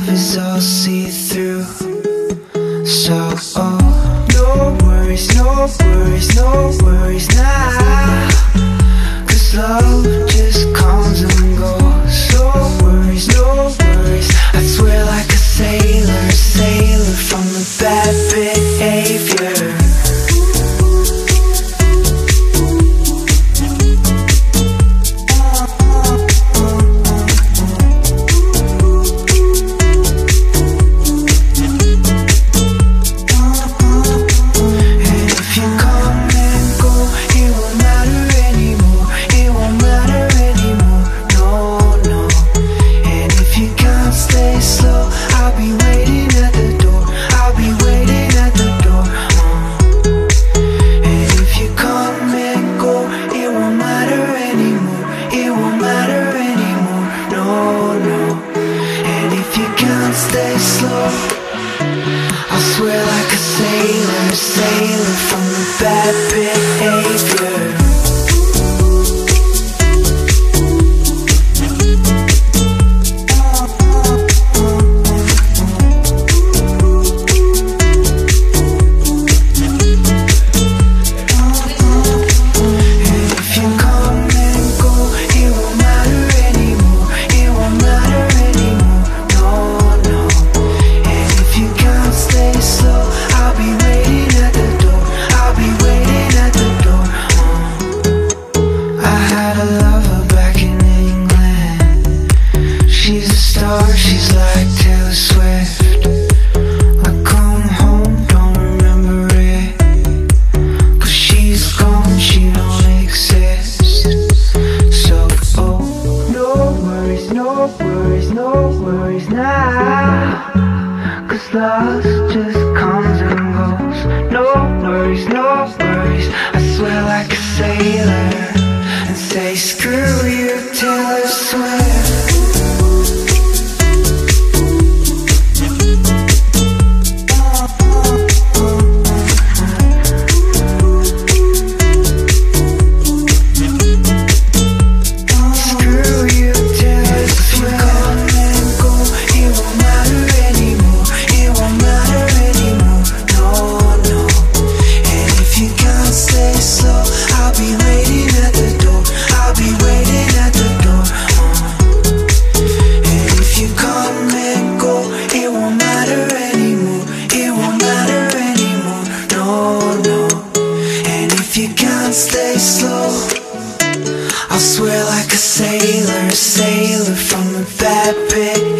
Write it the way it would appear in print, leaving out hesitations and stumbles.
love is all see-through. So, no worries, no worries, no worries now. 'Cause love just comes and goes. No worries, no worries. I swear like a sailor, sailor from the bad behavior. Stay slow. I swear like a sailor, sailor from the bad behavior. She's like Taylor Swift. I come home, don't remember it. 'Cause she's gone, she don't exist. So, no worries, no worries, no worries now. 'Cause love just comes and goes. No worries, no worries. I swear like a sailor and say screw you, Taylor Swift. Stay slow. I swear like a sailor, sailor from the bad pit.